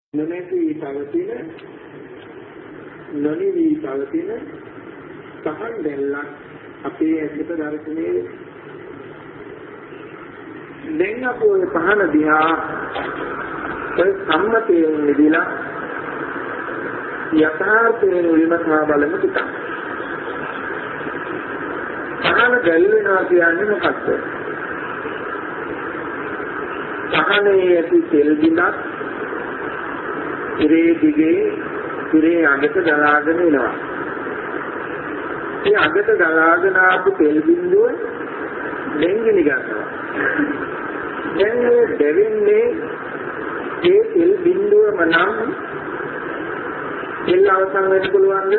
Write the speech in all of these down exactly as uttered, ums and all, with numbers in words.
නොනැති පවතින නොනිවි පවතින පහන් දැල්ලක් අපේ ඇසිත දර්ශනයේ දැන් අපෝ පහන දිහා ඒ සම්මතයෙන් නිදිලා යථාර්ථයෙන් විමසා බලමු ටිකක්. පහන දැල් වෙනවා කියන්නේ මොකක්ද? පහනේ ඇති තෙල් බිඳක් ඉරේ දිගේ ඉරේ අගට ගලාගෙන එනවා. ඒ අගට ගලාගෙන ආපු තෙල් බිඳුව දෙංගිනි ගන්නවා. දැන් මේ දෙවින්නේ ඒ තෙල් බිඳුවම නම් තෙල් අවසන් වෙන්න පුළුවන්ද?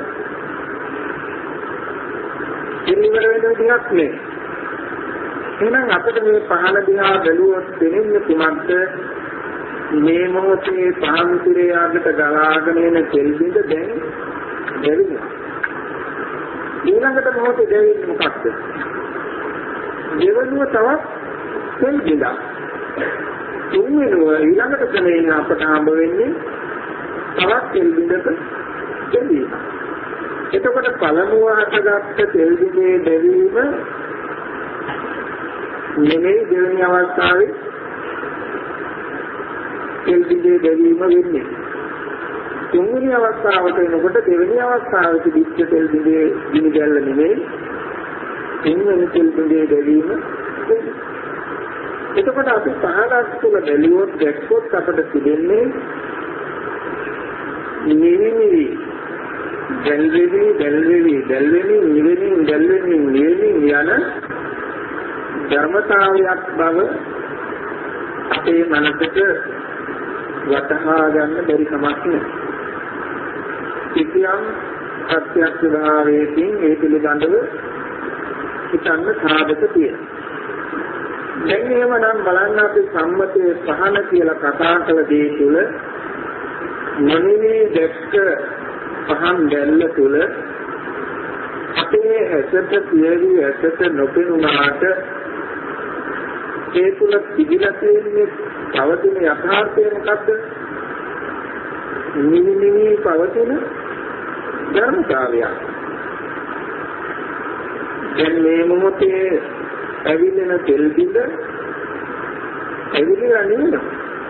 තෙල් ඉවර වෙන විදිහක් නේ. එහෙනම් අපිට මේ පහන දිහා බැලුවොත් දෙන්නේ කුමක්ද? මේ මොහොතේ පහන් තිරේ ආගට ගලාගෙන එන තෙල් බිඳ දැන් දෙවිනවා. ඊළඟට මොහොතේ දෙවින්නේ මොකක්ද? දෙවනුව තවත් තෙල් බිඳක්. තුන්වෙනුව ඊළඟට තමයි අපට හම්බ වෙන්නේ තවත් තෙල් බිඳක දෙවීම. එතකොට පළමුව හටගත්ත තෙල් බිඳේ දෙවීම නෙමෙයි දෙවෙනි අවස්ථාවේ තෙල් බිඳේ දෙවීම වෙන්නේ. තුන්වෙනි අවස්ථාවට එනකොට දෙවෙනි අවස්ථාවේ දිච්ච තෙල් බිඳේ ගිනි ගැල්ල නෙමෙයි තුන්වෙනි තෙල් බිඳේ දෙවීම. එතකොට අපි පහලක් තුල බැලුවොත් දැක්කොත් අපට තිබෙන්නේ නිවිනි දැල්වෙවි දැල්වෙවි දැල්වෙනි නිවෙනි දැල්වෙනි නිවෙනි යන ධර්මතාවයක් බව අපේ මනසට වටහා ගන්න බැරි කමක් නැහැ. කිසියම් ප්‍රත්‍යක්ෂ භාවයෙන් ඒ පිළිබඳව හිතන්න සාධක තියෙනවා. දැන් එහෙමනම් බලන්න අපි සම්මතයේ පහන කියලා කතා කළ දේ තුල මොනිවි දැක්ක පහන් දැල්ල තුල අපේ ඇසට පියවි ඇසට නොපෙනුනාට ඒ තුල තිබිලා තියෙන්නේ පවතින යථාර්ථය මොකද්ද? නිවි නිවි පවතින ධර්මතාවයක්. දැන් මේ මොහොතේ ඇවිලෙන තෙල් බිඳ ඇවිලලා නෙවෙයි.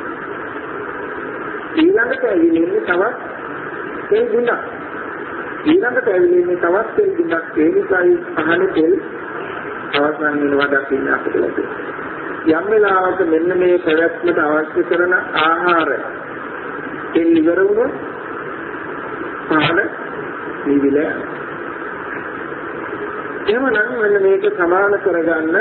ඊළඟට ඇවිලෙන්නේ තවත් තෙල් බිඳක්. ඊළඟට ඇවිලෙන්නේ තවත් තෙල් බිඳක්. ඒ නිසායි අහන තෙල් අවසන් වෙනවා දකින්න අපිට ලැබෙන්නේ. යම් වෙලාවක මෙන්න මේ පැවැත්මට අවශ්‍ය කරන ආහාර තෙල් ඉවර වුණොත් පහන නිවිලා. එහෙමනම් මෙන්න මේක සමාන කරගන්න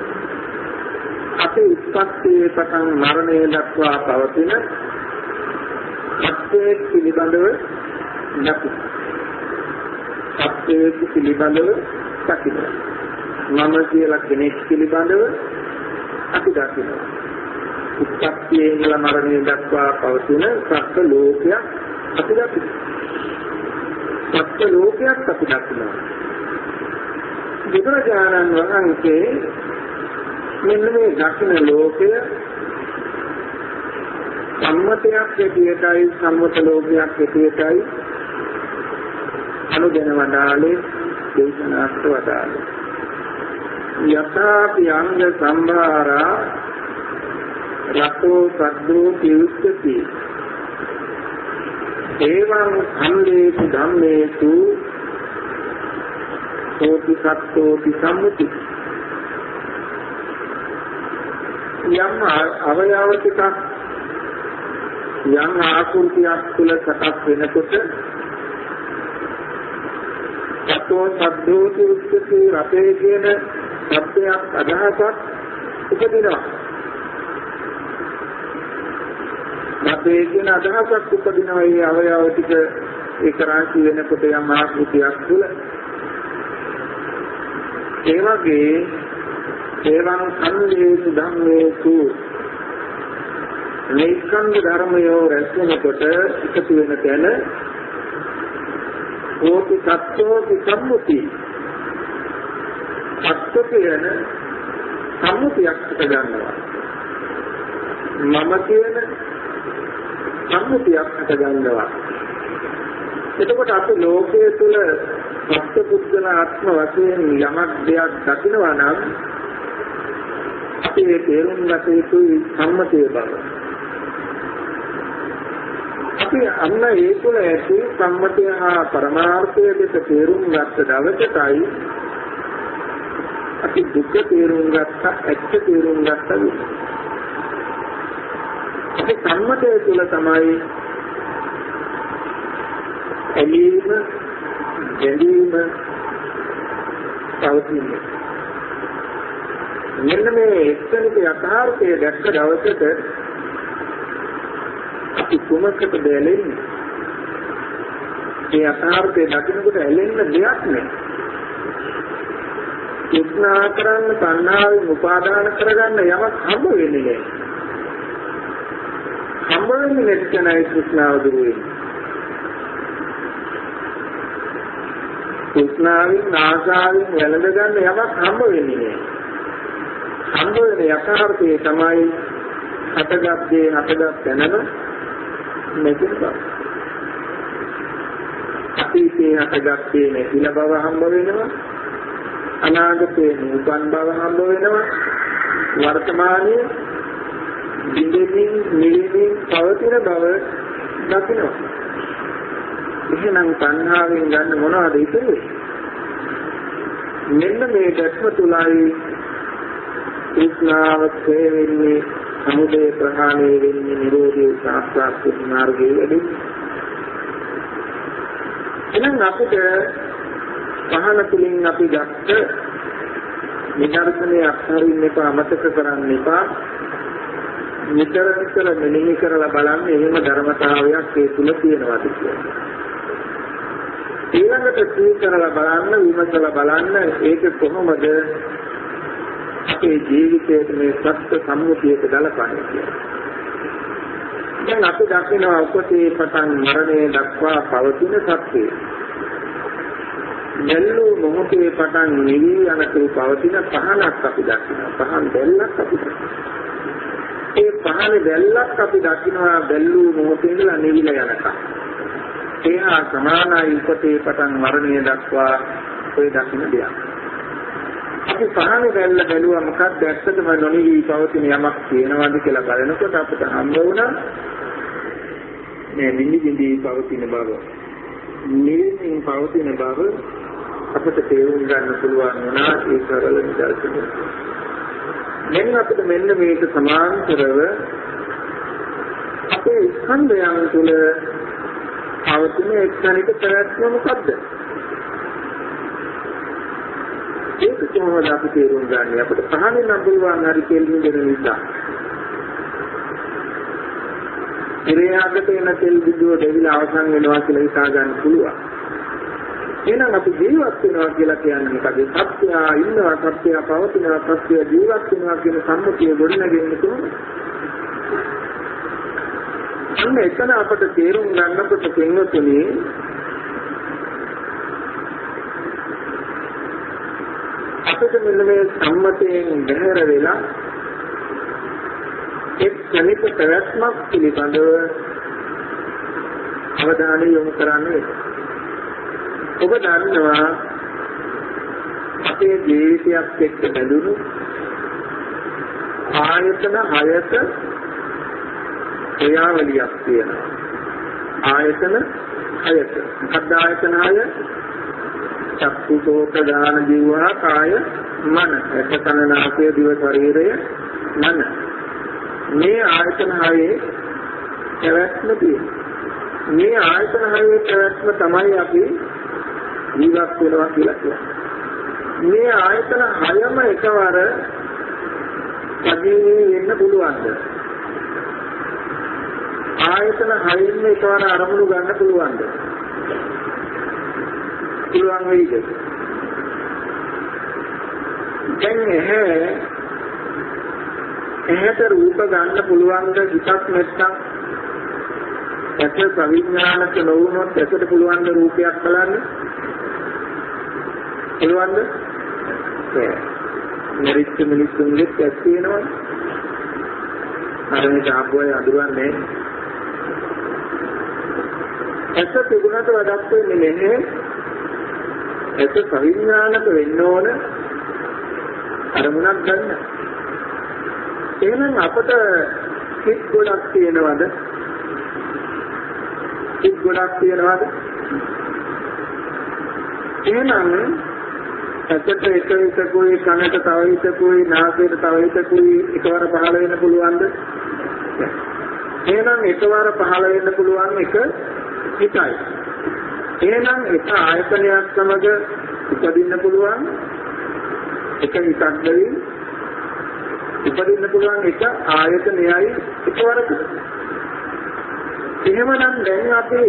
අපේ උත්පත්තියේ පටන් මරණය දක්වා පවතින සත්‍යයේ පිළිබඳව දකින්න. සත්‍යයේ පිළිබඳව දකින්න. මම කියලා කෙනෙක් පිළිබඳව අපි දකිනවා. උත්පත්තියේ ඉඳලා මරණය දක්වා පවතින සත්‍ය ලෝකයක් අපි දකිනවා. සත්‍ය ලෝකයක් අපි දකිනවා. බුදුරජාණන් වහන්සේ මෙන්න මේ දකින ලෝකය සම්මතයක් ඇටියටයි සම්මත ලෝකයක් ඇටියටයි අනුගෙන වදාළේ දේශනාස්ත වදාළේ. යථාපි අංග සම්භාරා රතෝ සද්දෝ කිව්‍යති එවං අන්දේසු ධම්මේසු සෝති සත්තෝති සම්මුති. යම් අවයව ටිකක් යම් ආකෘතියක් තුළ සකස් වෙනකොට සත්තෝ සද්දෝති උච්චති රතේ කියන සත්‍යයක් අදහසක් උපදිනවා. රතේ කියන අදහසක් උපදිනවා. මේ අවයව ටික ඒක රාශි වෙනකොට යම් ආකෘතියක් තුළ ඒ වගේ ඒවං සංවේසු ධම්මේසු නෛකංග ධර්මයෝ රැස්වෙනකොට එකතු වෙන තැන ඕති සත්‍යෝති සම්මුති සත්‍ය කියන සම්මුතියක් ගන්නවා. මම කියන සම්මුතියක් හට ගන්නවා. එතකොට අපි ලෝකයේ තුල සත්පුද්ගල ආත්ම වශයෙන් යමක් දෙයක් දකිනවා නම් අපි ඒ තේරුම් ගත යුතුයි සම්මතය බව. අපි අන්න ඒ තුල ඇති සම්මතය හා පරමාර්ථය දෙක තේරුම් ගත්ත දවසටයි අපි දුක තේරුම් ගත්ත ඇත්ත තේරුම් ගත්ත විදිහ. අපි සම්මතය තුල තමයි එළීම දෙලීම තවතින්නේ. මෙන්න මේ එක්තැනක යථාර්ථය දැක්ක දවසට අපි කුමකට දෙලෙන්නේ? ඒ යථාර්ථය දකින්නකොට ඇලෙන්න දෙයක් නැහැ. ඉක්නා කරන්න තණ්හාවෙන් උපාදාන කරගන්න යමක් හම්බ වෙන්නේ නැහැ. හම්බ වෙන්නේ නැත්නම් කෘෂ්ණාව දුරු වෙන්නේ. කෘෂ්ණාවෙන් ආසාවෙන් වැළඳ ගන්න යමක් හම්බ වෙන්නේ නැහැ. හම්බ වෙන යථාර්ථය තමයි හටගත් දේ හටගත් තැනම නැතිව. අතීතයේ හටගත් දේ නැතිල බව හම්බ වෙනවා. අනාගතයේ නූපන් බව හම්බ වෙනවා. වර්තමානයේ දිනෙකින් නිවෙමින් පවතින බව දකිනවා. එහෙනම් තණ්හාවෙන් ගන්න මොනවද ඉතිරි? මෙන්න මේ දැක්ම තුලයි කෘෂ්ණාව තේරෙන්නේ, සමුදය ප්‍රහාණය වෙන්නේ, නිරෝධය සාක්ෂාත් මාර්ගයේ වැඩි. එහෙනම් අපිට පහන තුලින් අපි ගත්ත නිදර්ශනයේ අත්හරින්න එපා, අමතක කරන්න එපා. නිතර නිතර මෙනෙහි කරලා බලන්න එහෙම ධර්මතාවයක් ඒ තුල තියෙනවාද කියලා. ඊළඟට සිහි කරලා බලන්න, විමසලා බලන්න ඒක කොහොමද අපේ ජීවිතයේ මේ සත්‍ය සම්මුතියට ගලපන්නේ කියලා. දැන් අපි දකිනවා උපතේ පටන් මරණය දක්වා පවතින සත්‍යය. මෙල්ලු මොහොතේ පටන් නිවි යනතු පවතින පහනක් අපි දකිනවා. පහන් දැල්ලක් අපි දකිනවා. ඒ පහනේ දැල්ලක් අපි දකිනවා බැල්ලු මොහොතේ ඉඳලා නිවිලා යනකම්. ඒහා සමානයි උපතේ පටන් මරණය දක්වා ඔය දකින්න දෙයක්. අපි පහනේ දැල්ල බැලුවා මොකක්ද ඇත්තටම නොනිවි පවතින යමක් තියෙනවද කියලා බලනකොට අපිට හම්බ වුණා මේ නිදි නිදි පවතින බව. නිවිමින් පවතින බව අපිට තේරුම් ගන්න පුළුවන් වුණා ඒ සරල නිදර්ශනය. මෙන්න අපිට මෙන්න මේක සමාන්තරව අපේ ස්කන්ධයන් තුළ පවතින එක්තැනක ප්‍රයත්න මොකද්ද? ඒක කොහොමද අපි තේරුම් ගන්නේ? අපිට පහනෙන් නම් පුළුවන් හරි තේරුම් ගන්න නිසා. ඉරියාගට එන තෙල් බිඳුව දෙවිලා අවසන් වෙනවා කියලා හිතා ගන්න පුළුවන්. එහෙනම් අපි ජීවත් වෙනවා කියලා කියන්නේ මොකද? සත්‍යය ඉන්නවා, සත්‍යය පවතිනවා, සත්‍යය ජීවත් වෙනවා කියන සම්මුතිය ගොඩනගෙන්නේ කොහොමද? අන්න එතන අපට තේරුම් ගන්නකොට තේරෙන්නේ අපිට මෙන්න මේ සම්මතයෙන් බැහැර වෙලා එක් ක්ෂණික ප්‍රයත්නක් පිළිබඳව අවධානය යොමු කරන්නේ. ඔබ දන්නවා අපේ ජීවිතයත් එක්ක බැඳුණු ආයතන හයක ක්‍රියාවලියක් තියෙනවා. ආයතන හයක. මොකක්ද ආයතන හය? චක්කු සෝත දාන ජීවා කාය මන. එත කන නාසය දිව ශරීරය මන. මේ ආයතන හයේ ප්‍රවැත්ම තියෙනවා. මේ ආයතන හයේ ප්‍රවැත්ම තමයි අපි ජීවත් වෙනවා කියලා කියන්නේ. මේ ආයතන හයම එකවර සජීවී වෙන්න පුළුවන්ද? ආයතන හයින්ම එකවර අරමුණු ගන්න පුළුවන්ද? පුළුවන් වෙයිද? දැන් ඇහැ ඇහැට රූප ගන්න පුළුවන්ද? හිතක් නැත්තම් ඇස ප්‍රවිඥානක නොවුනොත් ඇසට පුළුවන් ද රූපයක් බලන්න? පුළුවන්ද? ඒ මෙරිච්ච මිනිස්සුන්ගෙත් ඇස් තියෙනවා. අර මේ ආපුවයි අඳුරන්නේ ඇස තිබුණට වැඩක් වෙන්නේ නැහැ. ඇස සවිඥානික වෙන්න ඕන අරමුණක් ගන්න. එහෙනම් අපට සිත් ගොඩක් තියෙනවද? සිත් ගොඩක් තියෙනවද? එහෙනම් ඇසට එක එකකුයි, කනට තව එකකුයි, නාසයට තව එකකුයි එකවර පහළ වෙන්න පුළුවන්ද? එහෙනම් එකවර පහළ වෙන්න පුළුවන් එක හිතයි. එහෙනම් එක ආයතනයක් සමග උපදින්න පුළුවන් එක හිතක් දෙවි උපදින්න පුළුවන් එක ආයතනයයි එකවරක. එහෙමනම් දැන් අපි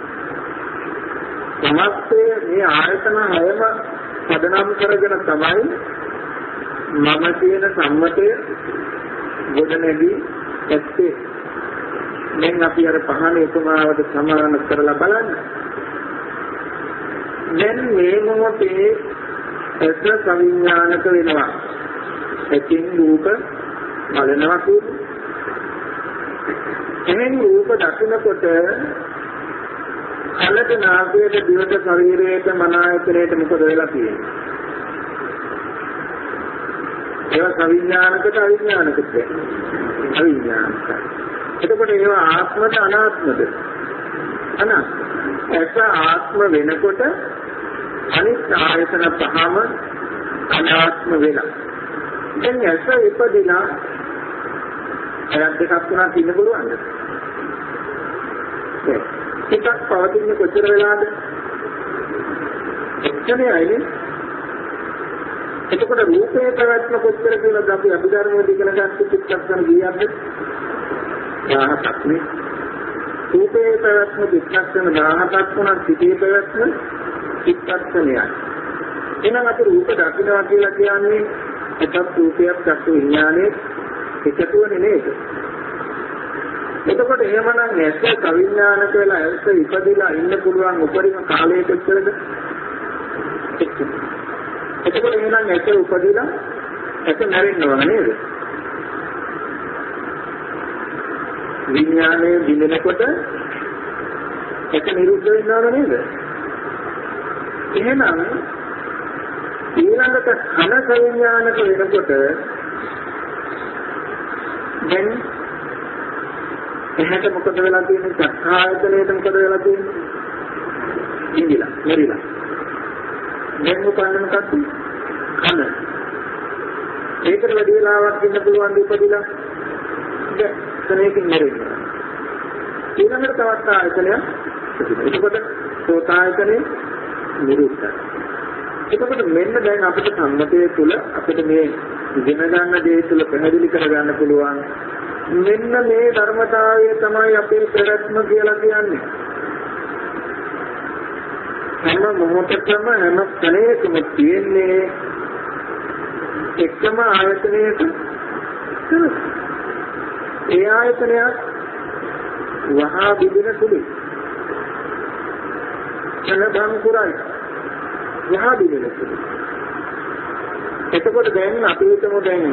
සමස්තයේ මේ ආයතන හයම පදනම් කරගෙන තමයි මම කියන සම්මතය ගොඩනැගී ඇත්තේ. දැන් අපි අර පහන උපමාවට සමාන කරලා බලන්න. දැන් මේ මොහොතේ ඇස සංඥානක වෙනවා. ඇතින් රූප බලනවා කියන්නේ. එහෙන් රූප දකිනකොට කලට නාසයට දිවට ශරීරයට මන ආයතනයට මොකද වෙලා තියෙන්නේ? ඒවා සංඥානකට අවිඥානකට අවිඥානක. එතකොට ඒවා ආත්මද අනාත්මද? අනාත්ම. ඇස ආත්ම වෙනකොට අනිත් ආයතන පහම අනාත්ම වෙලා. දැන් ඇස ඉපදිනා අයත් දෙකක් තුනක් ඉන්න පුළුවන්ද? එකක් පවතින්නේ කොච්චර වෙලාද? එච්චරයි අයිනේ. එතකොට රූපේ පැවැත්ම කොච්චර කියලාද අපි අභිධර්මයේ ඉගෙන ගන්න චිත්තක්ෂණ ගියද්ද? දහහක් නේ. රූපේ පැවැත්ම චිත්තක්ෂණ දහහක් වුණා සිටේ පැවැත්ම චිත්තක්ෂණයයි. එහෙනම් අපි රූප දකින්නවා කියලා කියන්නේ එකක් රූපයක් චක්කු විඥානයේ එකතුවනේ නේද? එතකොට එහෙමනම් ඇස කවිඥානක වෙලා ඇස ඉපදිලා ඉන්න පුළුවන් උපරිම කාලය කොච්චරද? එතකොට එහෙනම් ඇස උපදිලා ඇස නැරෙන්න ඕන නේද? විඥානයේ දිනෙනකොට ඇස නිරුද්ධ වෙන්න ඕන නේද? එහෙනම් ඊළඟට කන කවිඥානක වෙනකොට දැන් එහෙට මොකද වෙලා තියෙන්නේ? චක්ඛායතනයේද මොකද වෙලා තියෙන්නේ? ඉංගිලා, මෙරිලා. දැන් උපන්න මොකක්ද? කන. ඒකට වැඩි වෙලාවක් ඉන්න පුළුවන් ඉපදිලා. දැන් කනේකින් මෙරිලා. ඊළඟට තවත් ආයතනයක්. එතකොට සෝතායතනේ නිරුද්ධයි. එතකොට මෙන්න දැන් අපිට සම්මතයේ තුල අපිට මේ ඉගෙන ගන්න දේ තුල පැහැදිලි කරගන්න පුළුවන්. මෙන්න මේ ධර්මතාවය තමයි අපේ ප්‍රයත්න කියලා කියන්නේ. හැම මොහොතකම හැම ස්ථලයකම තියෙන්නේ එකම ආයතනයක. ඒ ආයතනය වහා බිඳින සුළුයි. එනදම් කුරයි. වහා බිඳින සුළුයි. එතකොට දැන් අපි හිතමු දැන්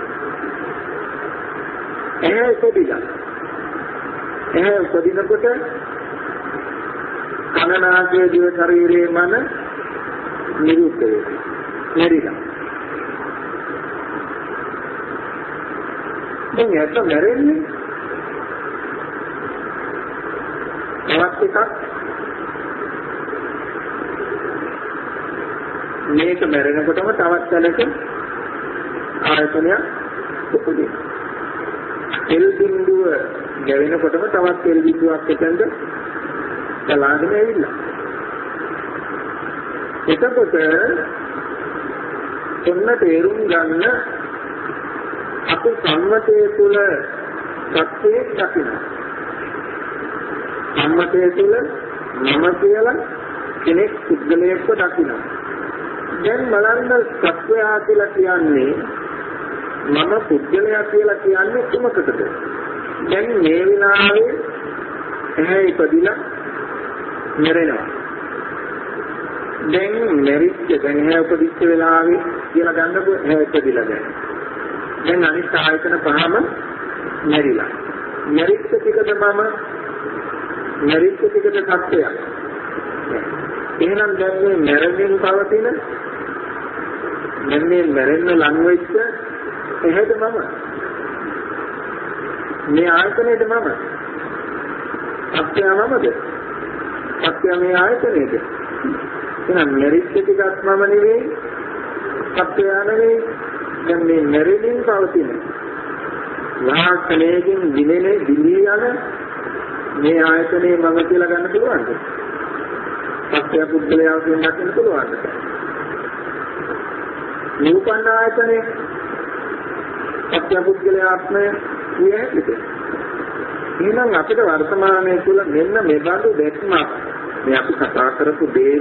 එහේ උපදිනා. එහේ උපදිනකොට කනනාසය දිව ශරීරයේ මන නිරුද්ධ වෙනවා. මෙරිලා. දැන් ඇත්ත මැරෙන්නේ. තවත් එකක් මේක මැරෙනකොටම තවත් තැනක ආයතනයක් උපදිනවා. තෙල් බිඳුව ගැවෙනකොටම තවත් තෙල් බිඳුවක් එතනද ගලාගෙන ඇවිල්ලා. එතකොට ඔන්න තේරුම් ගන්න අපේ සම්මතයේ තුල සත්‍යයක් දකිනවා. සම්මතයේ තුල මම කියලා කෙනෙක් පුද්ගලයෙක්ව දකිනවා. දැන් බලන්න සත්‍යය කියලා කියන්නේ මම පුද්ගලයා කියලා කියන්නේ කුමකටද? දැන් මේ විනාවේ එහේ ඉපදිලා මැරෙනවා. දැන් මැරිච්ච දැන් එහේ උපදිච්ච වෙලාවේ කියලා ගන්නකො එහේ ඉපදිලා දැන්. දැන් අනිත් ආයතන පහම මැරිලා. මැරිච්ච ටිකද මම මරිච්ච ටිකට සත්‍යයක්. එහෙනම් දැන් මේ මැරෙමින් පවතින මෙන්නේ මැරෙන්න ලං වෙච්ච එහෙද මම මේ ආයතනයේද මම සත්‍යය මමද සත්‍යය මේ ආයතනයේද එහෙනම් මරිච්ච ටිකක් මම නෙවෙයි සත්‍යය නෙවෙයි දැන් මේ මැරෙමින් පවතින වාසනයෙන් දිනෙනේ දිලී යන මේ ආයතනයේ මම කියලා ගන්න පුළුවන්ද? සත්‍ය පුද්ගලයා කියන දකින්න පුළුවන්ද? නූපන්න ආයතනයේ සත්‍ය පුද්ගලයා ආත්මය කියන්නේද? එහෙනම් අපිට වර්තමානයේ තුල මෙන්න මේ බඳු දෙක්මක් මේ අපි කතා කරපු දෙයම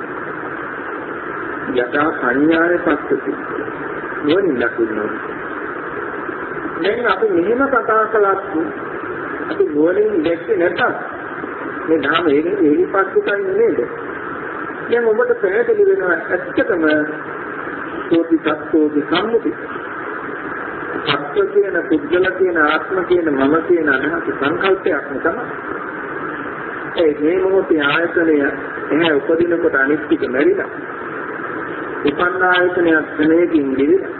යථා සංඥාවේ පස්සති නුවණින් දකින්න. දැන් අපි මෙහෙම කතා කළත් අපි නුවණින් දැක්කේ නැතත් මේ ධර්ම ඒකේ ඒලිපත්තුකයි නේද? දැන් ඔබට පැහැදිලි වෙනවා ඇත්තටම සෝති සත්‍යෝති සම්මුති. සත්‍ය කියන පුද්ගල කියන ආත්ම කියන මම කියන අදහස සංකල්පයක් තමයි. ඒ මේ මොහොතේ ආයතනය එහේ උපදිනකොට අනිත් ටික මැරිලා. උපන්න ආයතනයක් ක්‍රමයකින් දිවිලා.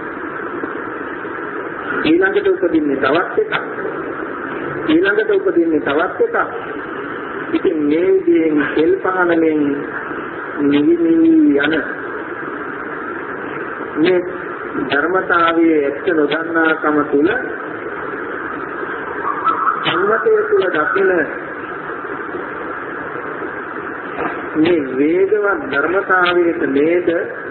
ඊළඟට උපදින්නේ තවත් එකක්. ඊළඟට උපදින්නේ තවත් එකක්. ඉතින් මේ විදිහෙන් සෙල් පහනමින් නිවි නිවි යන මේ ධර්මතාවයේ ඇත්ත නොදන්නාකම තුල සංවතය තුල දකින මේ වේගවත් ධර්මතාවයට නේද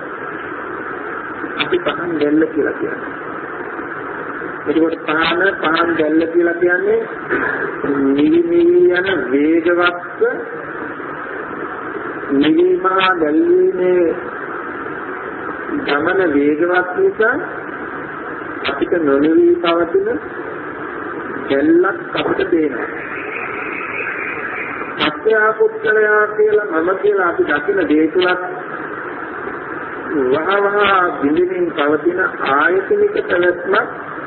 අපි පහන් දෙන්න කියලා කියන්නේ. එතකොට පහන පහන් දැල්ල කියලා කියන්නේ නිවි නිවි යන වේගවත් නිවිමහා දැල්වීමේ ගමන වේගවත් නිසා අපිට නොනිවි පවතින දැල්ලක් අපිට පේනවා. සත්‍යා පුත්‍රයා කියලා මම කියලා අපි දකින දේ තුලත් වහවහ බිඳින්මින් පවතින ආයතනික පැවැත්මක්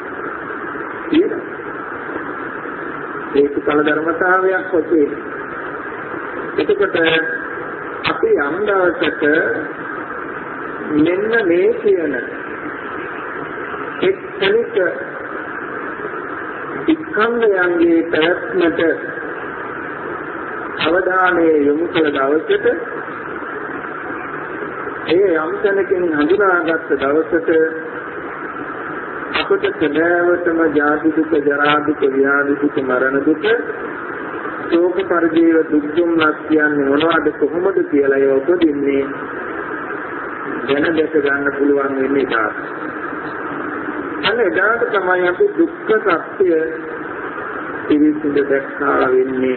ඒක කල ධර්මතාවයක් වශයෙන්. එතකොට අපි යම් දවසක මෙන්න මේ කියන එක්කනික ඉක්ඛන්දයන්ගේ පැවැත්මට අවධානය යොමු කළ දවසට ඒ යම් තැනකින් හඳුනාගත් දවසට අපට සදාවතම ජාති දුක, ජරා දුක, ව්‍යාධි දුක, මරණ දුක, ශෝක පරිදේව දුක් දුම්නස් කියන්නේ මොනවද කොහොමද කියලා ඒ උපදින්නේ දැන දැක ගන්න පුළුවන් වෙන්නේ ඒක. අන්න එදාට තමයි අපි දුක්ඛ සත්‍ය පිළිසිඳ දැක්කා වෙන්නේ.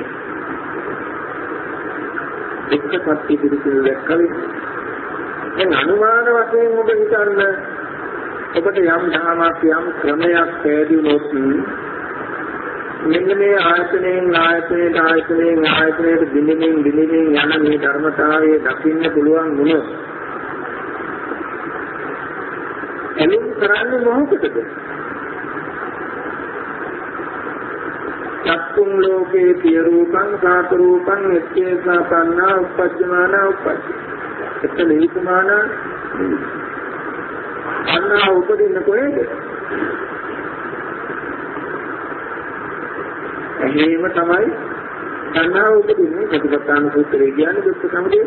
දුක්ඛ සත්‍ය පිළිසිඳ දැක්කා වෙන්නේ. දැන් අනුමාන වශයෙන් ඔබ හිතන්න ඔබට යම් ධර්මයක් යම් ක්‍රමයක් පැහැදිලිවොත් මෙන්න මේ ආයතනයෙන් ආයතනයට ආයතනයෙන් ආයතනයට දිනෙමින් දිනෙමින් යන මේ ධර්මතාවයේ දකින්න පුළුවන් වුණොත් එනම් කරන්නේ මොකටද? චක්කුම් ලෝකේ පිය රූපං සාත රූපං එච්චේසා තණ්හා උපජ්ජමාන උපජ්ජ. එතන ඒකමාන අන්නා උපදින්න කොහෙද? එහෙම තමයි අන්නා උපදින්නේ. ප්‍රතිපත්තාන සූත්‍රය කියන්නේ දුක්ඛ සමුදය.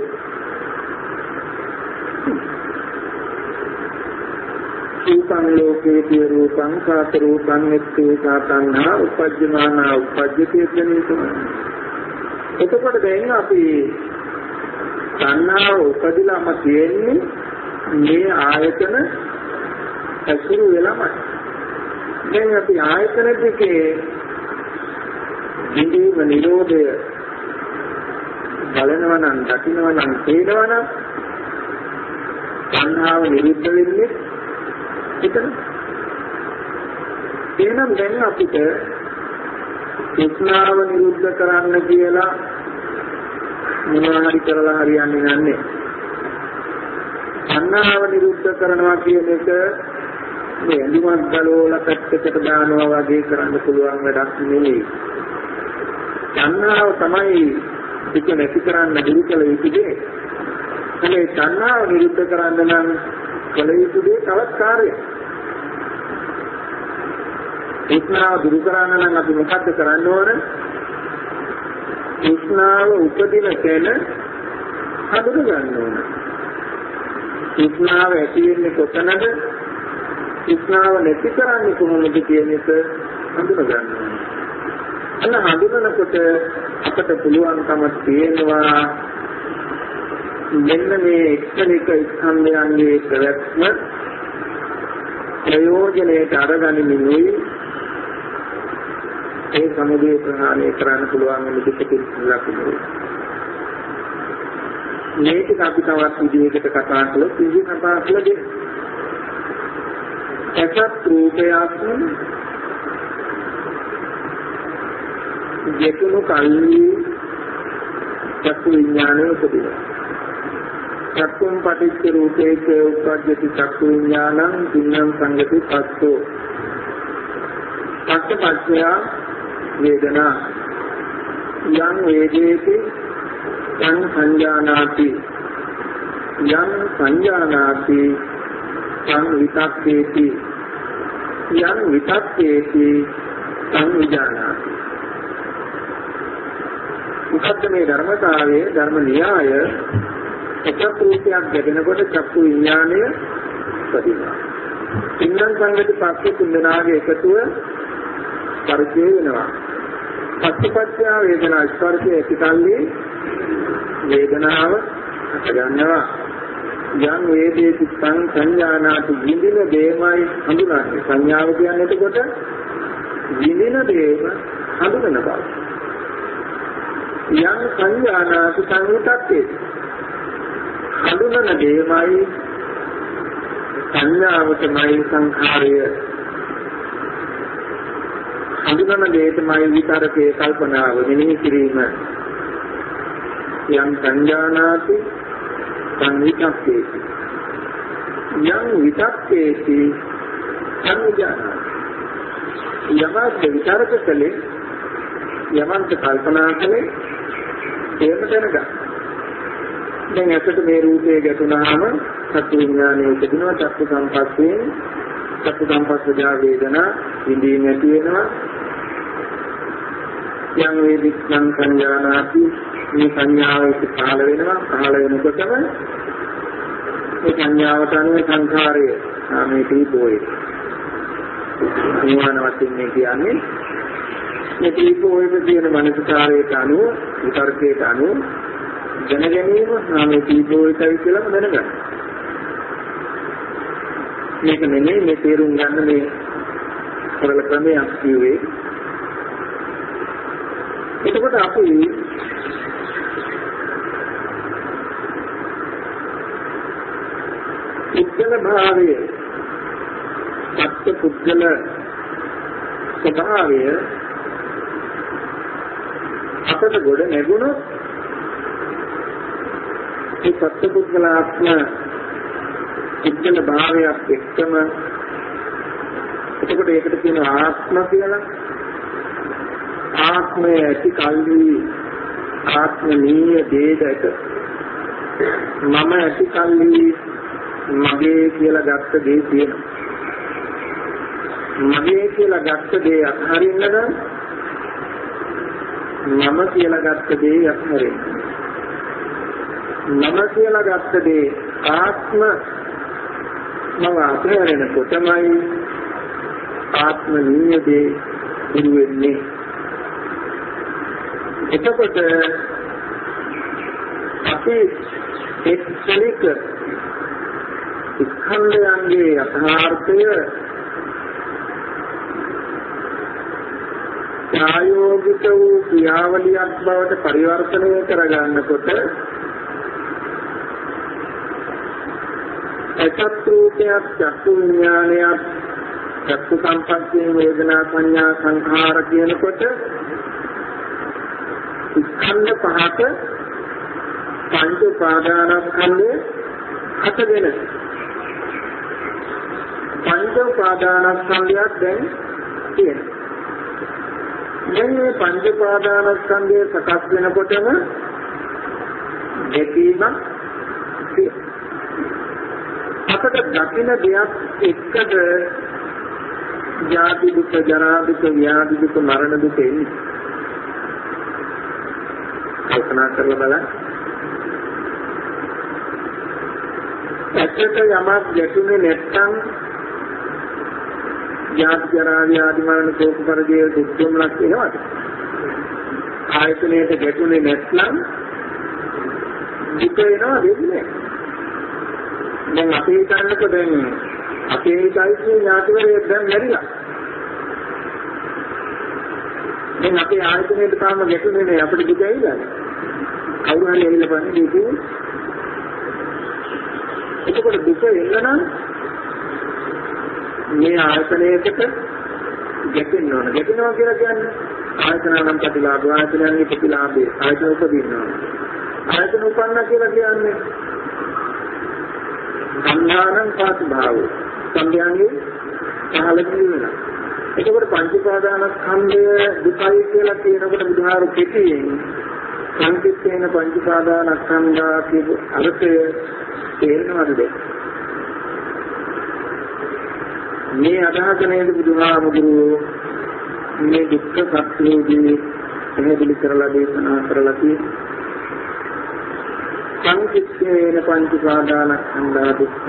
රූපං ලෝකේ පිය රූපං සාත රූපං එච්චේසා තණ්හා උපජ්ජමාන උපජ්ජති කියන්නේ තමයි. එතකොට දැන් අපි තණ්හාව උපදිලාම තියෙන්නේ මේ ආයතන ඇසුරු වෙලාමයි. දැන් අපි ආයතන දෙකේ ඉන්දිය නිරෝධය බලනවා නම් දකින්නවා නම් තේනවා නම් තණ්හාව නිරුද්ධ වෙන්නේ එතන. එහෙනම් දැන් අපිට තෘෂ්ණාව නිරුද්ධ කරන්න කියලා මොනවා හරි කරලා හරියන්නේ නැහැ. තණ්හාව නිරුද්ධ කරනවා කියන එක මේ ඇඳුමක් ගලවලා පැත්තකට දානවා වගේ කරන්න පුළුවන් වැඩක් නෙවෙයි. තණ්හාව තමයි පිට නැති කරන්න දුරු කළ යුතු දේ. මේ තණ්හාව නිරුද්ධ කරන්න නම් කළ යුතු දේ තවත් කාර්යයක්. තෘෂ්ණාව දුරු කරන්න නම් අපි මොකද්ද කරන්න ඕන? තෘෂ්ණාව උපදින තැන හඳුන ගන්න ඕන. තෘෂ්ණාව ඇති වෙන්නේ කොතනද? තෘෂ්ණාව නැති කරන්නේ කොහොමද කියන එක හඳුන ගන්න ඕන. අන්න හඳුනනකොට අපට පුළුවන්කම තියෙනවා මෙන්න මේ එක්කෙනෙක් ස්කන්ධයන්ගේ ප්‍රවැත්ම ප්‍රයෝජනයට අරගනිමිනුයි ඒ සමුදය ප්‍රහාණය කරන්න පුළුවන් වෙන දෙකකින් ලකුණු. මේක අපි තවත් විදිහකට කතා කළොත් ඉතින් කතා කළා දෙන්න. එකත් රූපයක් ජීතුණු කල්ලි චක්කු විඥානය උපදිනවා. චක්කුම් පටිච්ච රූපේක උපජ්ජති චක්කු විඥානං තින්නම් සංගති පස්සෝ. පස්සපස්සය වේදනා යං වේදේති යං සංජානාති යං සංජානාති යං විතක්කේති යං විතක්කේති යං විජානාති. මොකද්ද මේ ධර්මතාවයේ ධර්ම න්‍යාය? එක රූපයක් ගැටෙනකොට චක්කු විඥානය උපදිනවා. තින්නම් සංගති පස්සේ තුන්දෙනාගේ එකතුව පරිචය වෙනවා. පස්සපච්චය වේදනා ස්පර්ශය ඇතිකල්ලි වේදනාව හටගන්නවා. යම් වේදේති සංඥානාති විඳින දේමයි හඳුනන්නේ. සංඥාව කියන්නේ එතකොට විඳින දේම හඳුනන බව. යම් සංඥානාති සංවිතක්කේ හඳුනන දේමයි සංඥාවටමයි සංඛාරය. හඳුනන දේටමයි විතරකේ කල්පනාව මෙනෙහි කිරීම. යම් සංඥානාති සංවිතක්කේති යම් විතක්කේති සංඥානාති. යමක් විචාරක කලේ යමන්ත කල්පනා කලේ එහෙම දැනගන්න. දැන් ඇත්තට මේ රූපේ ගැටුණාම චක්කු විඥානය උපදිනවා. චක්කු සංපස්යෙන් චක්කු සංපස්සජා වේදනා විඳීම ඇති වෙනවා. යම් වේදිකං සංඥානාති මේ සංඥාව පහළ වෙනවා. පහළ වෙනකොටම ඒ සංඥාවට අනුව සංඛාරය මේ තීපෝයේ නිවන වශයෙන් මේ කියන්නේ මේ තීපෝයේ තියෙන මනසකාරයට අනුව විතර්කයට අනුව දැන ගැනීම මේ තීපෝයයි කියලා දැනගන්න. මේක නෙමෙයි මේ තේරුම් ගන්න මේ කරල ක්‍රමයක් කිව්වේ. එතකොට අපි පුද්ගල භාවය සත්‍ය පුද්ගල ස්වභාවය අපට ගොඩ නැගුණොත් ඒ සත්‍ය පුද්ගල ආත්ම පුද්ගල භාවයක් එක්කම එතකොට ඒකට කියනවා ආත්ම කියලා. ආත්මය ඇති කල්හි ආත්මනීය දේදක මම ඇති කල්හි මගේ කියලා ගත්ත දේ තියෙනවා. මගේ කියලා ගත්ත දේ අත්හරින්න නම් මම කියලා ගත්ත දේ අත්හරින්න. මම කියලා ගත්ත දේ ආත්ම මම අත්හැරෙනකොටමයි ආත්මනීය දේ දුරු වෙන්නේ. එතකොට අපි එක් ක්ෂණික ස්කන්ධයන්ගේ යථාර්ථය ප්‍රායෝගික වූ ක්‍රියාවලියක් බවට පරිවර්තනය කරගන්නකොට එකත්‍රූපයක් චක්කු විඥානයක් චක්කු සංපස්සේ වේදනා සංඥා සංඛාර කියනකොට ස්කන්ධ පහක පංච උපාදානස්කන්ධය හතගෙන පංච උපාදානස්කන්ධයක් දැන් තියෙනවා. දැන් මේ පංච උපාදානස්කන්ධය සකස් වෙනකොටම දෙකීම අපට දකින්න දෙයක් එක්කද ජාති දුක, ජරා දුක, ව්‍යාධි දුක, මරණ දුක එන්නේ. කල්පනා කරලා බලන්න. ඇත්තට යමක් ගැටුනේ නැත්නම් ජාති, ජරා, ව්‍යාධි, මරණ, ශෝක, පරිදේ දුක් දුම්නස් එනවාද? ආයතනයේ ගැටුනේ නැත්නම් දුක එනවා දෙන්නේ. දැන් අපේ කන්නක දැන් අපේ කයිසේ ඥාතිවරයෙක් දැන් මැරිලා. දැන් අපේ ආයතනයේ තාම ගැටුනේ නැහැ අපිට දුක ඇවිල්ලා. කවුරු හරි ඇවිල්ලා බලන්නේ දුක. එතකොට දුක එන්න නම් මේ ආයතනයකට ගැටෙන්න ඕන. ගැටෙනවා කියලා කියන්නේ ආයතන නම් ප්‍රතිලාභ, ආයතනයන්ගේ ප්‍රතිලාභය, ආයතන උපදිනවා. ආයතන උපන්න කියලා කියන්නේ සංඥානම් පාස්භාවෝ සංඥාන්නේ පහළ වෙනවා. එතකොට පංච උපාදානස්කන්ධය දුකයි කියලා කියනකොට බුදුහාරු කෙටියෙන් සංකිට්ඨේන පංච උපාදානස්කන්ධා කියපු අර්ථය තේරෙනවද? මේ අදහස නේද බුදුහාමුදුරුවෝ මේ දුක්ඛ සත්‍යයේදී පැහැදිලි කරලා දේශනා කරලා තියෙන්නේ. සංකිට්ඨේන පංච උපාදානස්කන්ධා දුක්ඛ.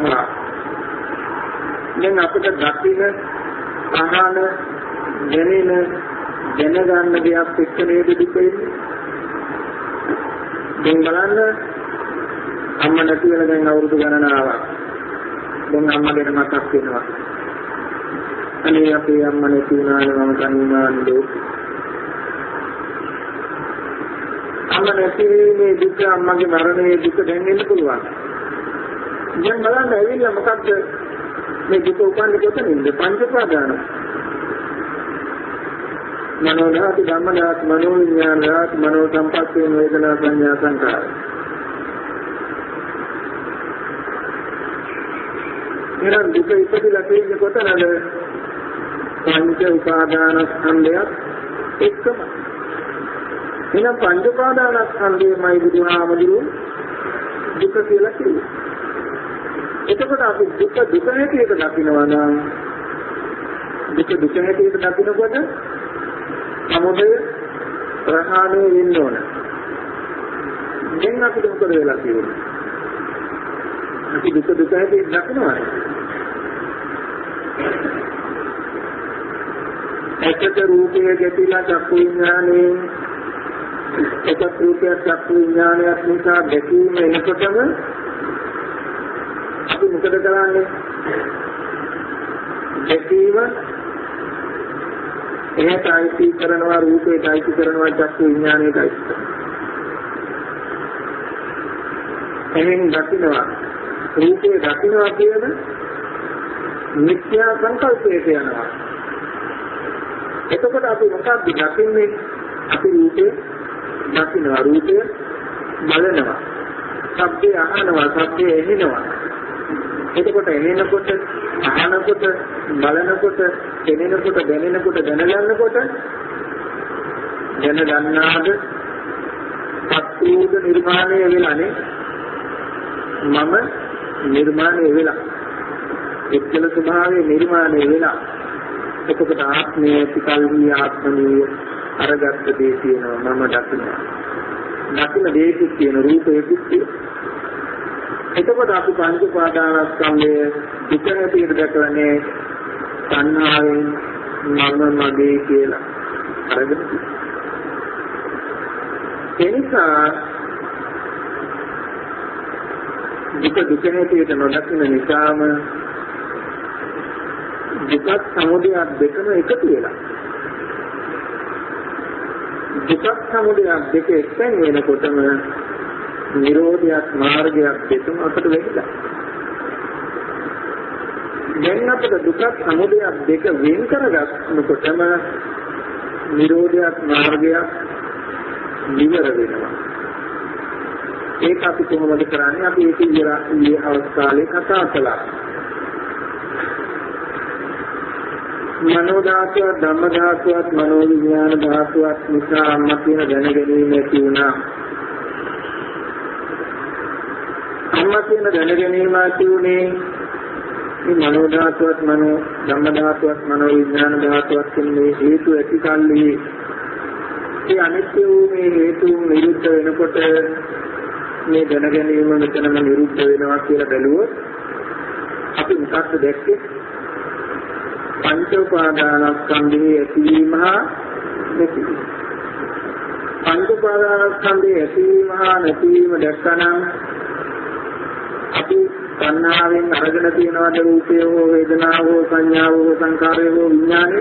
දැන් අපිට දකින්න අහන දැනෙන දැනගන්න දෙයක් එක්ක නේද දුක එන්නේ. දැන් බලන්න අම්මා නැති වෙලා දැන් අවුරුදු ගණනාවක්. දැන් අම්මා ගැන මතක් වෙනවා. අනේ අපේ අම්මා නැති වුණානේ මම කන්නාන්නේ. අම්මා නැති වීමේ දුක, අම්මගේ මරණයේ දුක දැනෙන්න පුළුවන්. දැන් බලන්න ඇවිල්ලා මොකක්ද මේ දුක උපන්නේ කොතනින්ද? පංච උපාදාන. මනෝධාතු, ධම්මධාතු, මනෝ විඥානධාතු, මනෝ සංපස්සේ, වේදනා, සංඥා, සංකාර. එනම් දුක ඉපදිලා තියෙන්නේ කොතනද? පංච උපාදානස්කන්ධයත් එක්කම. එනම් පංච උපාදානස්කන්ධයමයි බුදුහාමුදුරුවෝ දුක කියලා කිව්වේ. එතකොට අපි දුක දුක හැටියට දකිනවා නම් දුක දුක හැටියට දකිනකොට සමුදය ප්‍රහාණය වෙන්න ඕන. දැන් අපිට මොකද වෙලා තියෙන්නේ? අපි දුක දුක හැටියට දකිනවා. ඒකත රූපයේ ගැටිලා චක්කු විඥානේ ඒකත් රූපය චක්කු විඥානයක් නිසා දැකීම එනකොටම අපි මොකද කරන්නේ? දැකීම එහෙත් ආයිති කරනවා, රූපයට ආයිති කරනවා, චක්කු විඥානයට ආයිති කරනවා. එහෙන් දකින්නවා රූපේ දකින්නවා කියන මිත්‍යා සංකල්පයට යනවා. එතකොට අපි මොකක්ද දකින්නේ? අපි රූපේ දකින්නවා, රූපය බලනවා, ශබ්දය අහනවා, ශබ්දය ඇහෙනවා. එතකොට එනකොට, අහනකොට, බලනකොට, එනකොට, දැනෙනකොට, දැනගන්නකොට දැනගන්නාද සත්‍යෝද නිර්මාණය වෙලානේ. මම නිර්මාණය වෙලා. එක්කල ස්වභාවයේ නිර්මාණය වෙලා. එතකොට ආත්මයේ පිටල්හි ආත්මනීය අරගත්ත දේ තියෙනවා මම දකිනවා. දකින්න දේකුත් තියෙන රූපයකුත් තියෙනවා. එතකොට අපි පංච උපාදානස්කන්ධය දුක හැටියට දැකන්නේ සංහාවෙන් මම මගේ කියලා අරගෙන. එනිසා දුක දුක හැටියට නොදකින නිසාම දුක සමුදය දෙකම එකතු වෙලා. දුක සමුදය දෙක එක්තෙන් වෙනකොටම නිරෝධයක් මාර්ගයක් දෙකම අපට වෙයිලා. දැන් අපට දුක සමුදය දෙක වෙන් කරගන්නකොටම නිරෝධයක් මාර්ගයක් නිවර වෙනවා. ඒක අපි කොහොමද කරන්නේ? අපි ඒක ඊයේ අවස්ථාවේ කතා කළා. මනෝ ධාතුවත් ධම්ම ධාතුවත් මනෝ විඥාන ධාතුවත් නිසා අම්මා කියන දැනගැනීම ඇති වුණා. අම්මා කියන දැනගැනීම ඇති වුණේ මේ මනෝ ධාතුවත් මනෝ ධම්ම ධාතුවත් මනෝ විඥාන ධාතුවත් කියන්නේ හේතු ඇති කල්ලි ඒ අනිත්‍ය වූ මේ හේතු නිරුද්ධ වෙනකොට මේ දැනගැනීම මෙතනම නිරුද්ධ වෙනවා කියලා බැලුවොත් අපි මොකක්ද දැක්කේ? පංච උපාදානස්කන්ධයේ ඇතිවීම හා නැතිවීම. පංච උපාදානස්කන්ධයේ ඇතිවීම හා නැතිවීම දැක්කනම් අපි සංනාවෙන් අරගෙන තියනවාද රූපය හෝ වේදනාව හෝ සංඥාව හෝ සංකාරය හෝ විඥානය?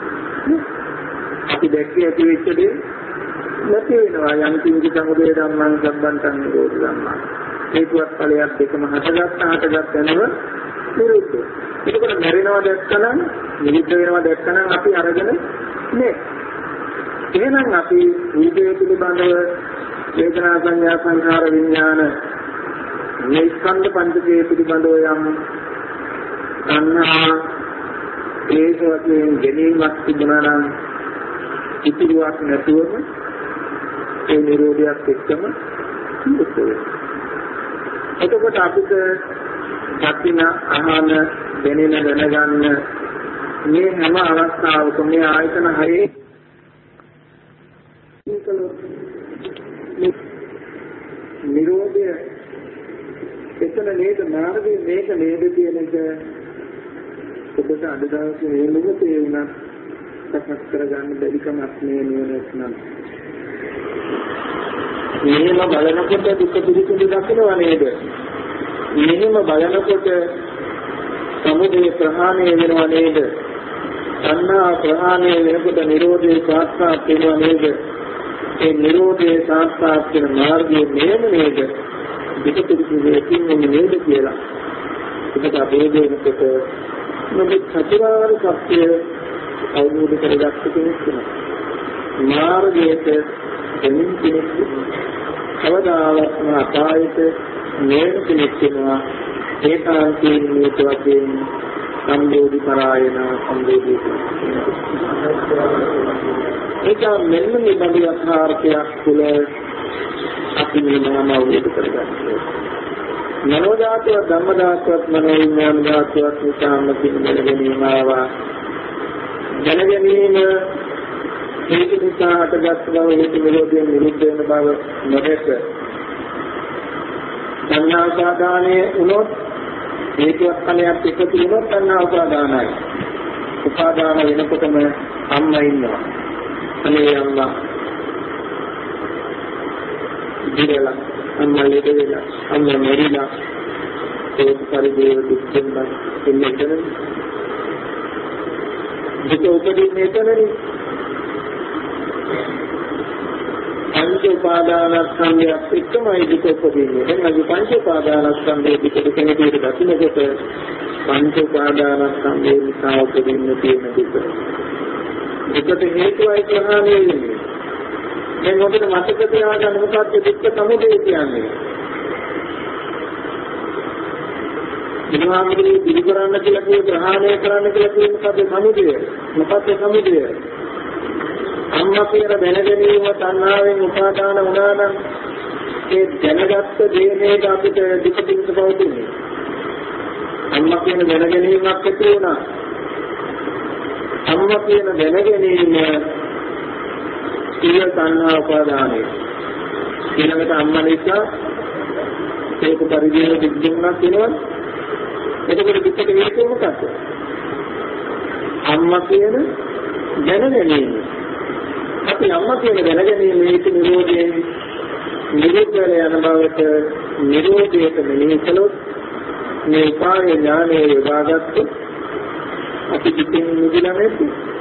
අපි දැක්කේ ඇති වෙච්ච දේ නැති වෙනවා. යම් කිසි සමුදය ධම්මං සම්බන්තං නිරෝධ ධම්මං. හේතුවත් ඵලයක් දෙකම හටගත්තා හටගත් වෙනව නිරුද්ධ. ඒකවල මැරෙනවා දැක්කනම් නිරුද්ධ වෙනවා දැක්කනම් අපි අරගෙන නේ. එහෙනම් අපි රූපය පිළිබඳව වේදනා සංඥා සංඛාර විඥාන මේ ස්කන්ධ පංචකය පිළිබඳව යම් අන්නා ඒක වශයෙන් ගැනීමක් තිබුණා නම් ඉතිරියක් නැතුවම ඒ නිරෝධයක් එක්කම නිරුද්ධ වෙනවා. එතකොට අපිට දකින අහන දැනෙන දැනගන්න මේ හැම අවස්ථාවකම මේ ආයතන හයේ නිරෝධය එතන නේද මාර්ගය මේක නේද කියන එක ඔබට අද දවසේ මේ මොහොතේ වුණා සකස් කරගන්න බැරි කමක් නේ නේද? මෙහෙම බලනකොට දුක පිළිතුරු දක්වනවා නේද? මෙහෙම බලනකොට සමුදය ප්‍රහාණය වෙනවා නේද? සංඥා ප්‍රහාණය වෙනකොට නිරෝධය සාක්ෂාත් වෙනවා නේද? ඒ නිරෝධය සාක්ෂාත් වෙන මාර්ගය මෙහෙම නේද? දුක පිළිතුරු දෙකින් නේද කියලා. ඒක අපේ දෙයකට මොකද චතුරාර්ය සත්‍ය අවබෝධ කරගත්ත කෙනෙක් වෙනවා. මාර්ගයට එමින් කෙනෙක් කවදාවත් අපායට නේද කෙනෙක් වෙනවා. ඒකාන්තයෙන් මේක වශයෙන් සම්බෝධි පරායන සම්බෝධි ඒක මෙන්න මේ බඳු යථාර්ථයක් තුළ අපි මේ නම අවබෝධ කරගන්නවා. මනෝ ධාතුව ධම්ම ධාතුවත් මනෝ විඥාන ධාතුවත් නිසාම පිළිගැන ගැනීම ආවා. දැනගැනීම හේතු නිසා හටගත් බව හේතු විරෝධයෙන් නිරුද්ධ වෙන බව නොදැක සංඥා උපාදානයේ උනොත් හේතුවක් ඵලයක් එකතු වුණොත් සංඥා උපාදානයි. උපාදාන වෙනකොටම අම්මා ඉන්නවා. අනේ අම්මා දිරලා අම්මා ලෙඩ වෙලා අම්මා මැරිලා ඒ පරිදේව දුක්ඛෙන් ඉන්නේ කෙනෙක්. දුක උපදින්නේ එතනනේ. පංච උපාදානස්කන්ධයත් එක්කමයි දුක උපදින්නේ. දැන් අපි පංච උපාදානස්කන්ධයේ දුක දුක විදිහට දකින්නකොට පංච උපාදානස්කන්ධේ නිසා උපදින්න තියෙන දුක. දුකට හේතුවයි ප්‍රහාණය වෙන්නේ. දැන් මොකද මතක තියාගන්න මොකක්ද දුක්ඛ සමුදය කියන්නේ? විනාමකේ පිළිකරන්න කියලා කිය ප්‍රහාණය කරන්න කියලා කියන මොකද සමුදය? මොකක්ද සමුදය? අම්මා කියන දැනගැනීම තණ්හාවෙන් උපාදාන වුණා නම් ඒ දැනගත්ත දේ නේද අපිට දුක පිණිස පවතින්නේ. අම්මා කියන දැනගැනීමක් ඇති වුණා. අම්මා කියන දැනගැනීම සිය තණ්හා උපාදානයි. ඊළඟට අම්මා නිසා ඒක පරිදේව දිග්ගුණක් වෙනවා. එතකොට දුකට හේතුව මොකක්ද? අම්මා කියන දැනගැනීම. අපි අම්මා කියන දැනගැනීම මේක නිරෝධයෙන් නිරුද්ධ යන බවට නිරෝධයට මෙහි කළොත් මේ කාය ඥානයේ යොදාගත්ත අපි පිටින් නිදිලා නැති.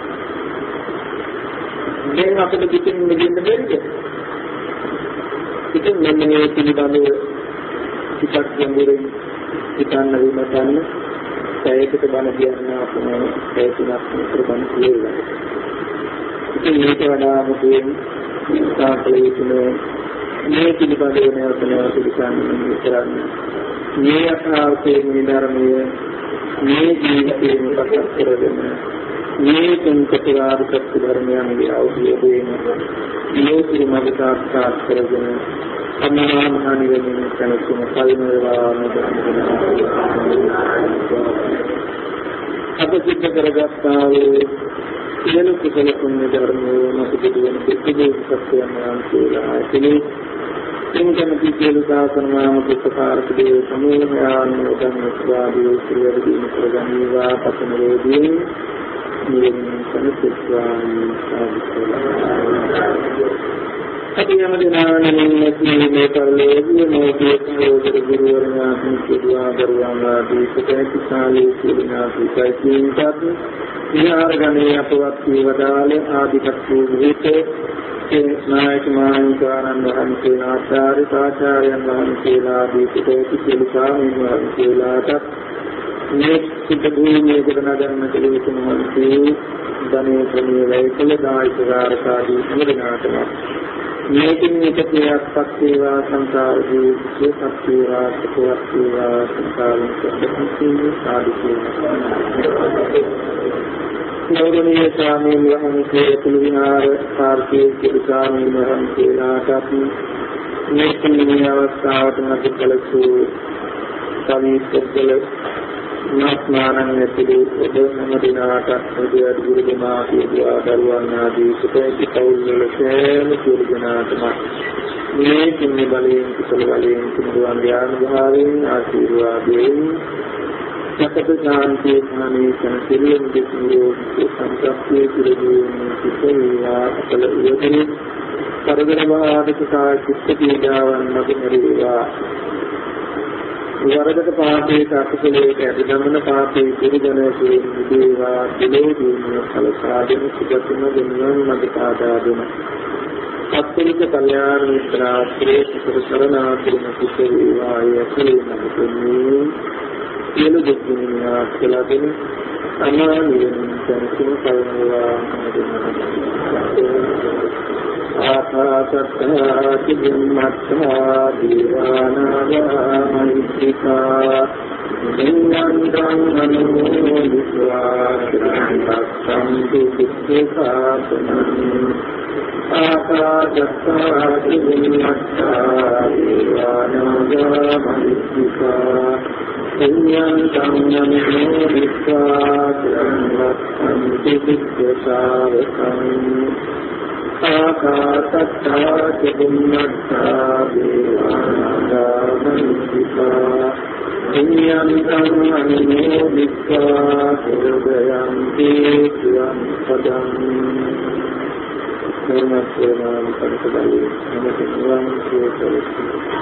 දැන් අපිට පිටින් නිදින්න බැරිද? පිටින් මෙන්න මේ පිළිබඳව පිටක් ගැඹුරින් හිතන්න විමසන්න සෑයකට බණ කියන්න අපේ ඒ තුනක් විතර බණ කියනවා. ඉතින් මේක වඩා මුලින් සාකලේ තුනේ මේ පිළිබඳව නැවත නැවත පිළිගන්න කරන්නේ. මේ අර්ථයේ මේ ධර්මයේ මේ ජීවිතයේ ප්‍රකාශ කරගෙන මේ සංකේතවාද සත්‍ය ධර්මයන්ගේ අවබෝධයෙන් ලෝකෙ මඟ සාක්ෂාත් කරගෙන අනාමහානි වෙමින් සැලසුම කල්මේවා අප සිද්ධ කරගත්තා වූ සියලු කුසල පුණ්‍ය ධර්මෝ නොසිදුවන පිළිදේ සත්‍යයන් වහන්සේලා පිළි සිංකන පිළිලු සාසනමාම කුසකාරක දේ සමූහයන් උදම්ස්වාදී ශ්‍රීවර්ධින ප්‍රගණීවා පතනවේදී නිරන්තර සත්‍යයන් සාධිතලා අතියම දිනානමින් මේ පරිලෝකීය මොහොතේ සෝදර ගුරුවරයා පිළිතුරා දරුවාලා දීපකේ කුසාලේ සිරිනා සුඛයින්පත් විහාරගණේ අපවත් වේවදාල ආදිකත්වෝ විහෙතේ ඒ නායක මාහිමිකානන් වහන්සේ ආචාර්ය ආචාර්යයන් වහන්සේලා දීපකේ කුසලකාමීන් වහන්සේලාට මේ සිත භූමියේ ගොඩනගන්න කෙලෙසුන් වහන්සේ ධනේ ප්‍රමේ වේකල දායකකාරකාදී නිරනාතම මේකින් එකතියක් පස්සේවා සංසාරදී සත්‍යවා සත්‍යවා සංසාරයෙන් සත්‍යයෙන් සාධිතේ නෝගණීය ස්වාමීන් වහන්සේ කුළු විහාර පාර්ශ්වයේ සිටාමීන් වහන්සේලාට මේකින් අවස්ථාවට මත කළසු සමීපකල නාස්මානන් ඇතුළු ඔබ දිනාට උදේ ගුරු දෙමාපිය දරුවන් ආදී සිටි කවුල් සෑම සියලු දෙනාටම මේ කිම්මි බලයෙන් කුසල බලයෙන් කුදුවන් ඥානභාවයෙන් ආශිර්වාදයෙන් සකත ශාන්තිය ධානී සනසිරියෙන් දෙසියෝ සංකප්පයේ පිළිගන්නේ සිටේවා කල යොදේ කරදර බාධක සාචිත්ත පීඩාවන් නොකරේවා වරදක පාපේ අකුසලයේ අධිගමන පාපේ පිළිගැනීමේ දේවා දෙලෝදීන කලසාදෙන සුගතම දෙනුවන් මඟ පාදා දෙන අත්තික කල්යාණ මිත්‍රාශ්‍රේ සුරසරණා කිරීම කුසලේවා යකලේ නමතුනි සියලු දෙවියන්ලා කියලා දෙන අනානියෙන් සම්පූර්ණ කරනවා ආකාශත්තා චිම්මත්තා දීවානාගා මෛත්‍රිකා දින්නම් අනුමෝදිत्वा සම්පත්ති සික්ඛාසනං ආකාශත්තා චිම්මත්තා දීවානාගා මෛත්‍රිකා දින්නම් අනුමෝදිत्वा සම්පත්ති සික්ඛාසනං ආකාශත්තා චිම්මත්තා දීවානාගා මෛත්‍රිකා දින්නම් අනුමෝදිत्वा සෝදයන්ති ත්වං පදං කර්මස්වරාම කර්තව්‍ය නමස්කාරං සෝතලති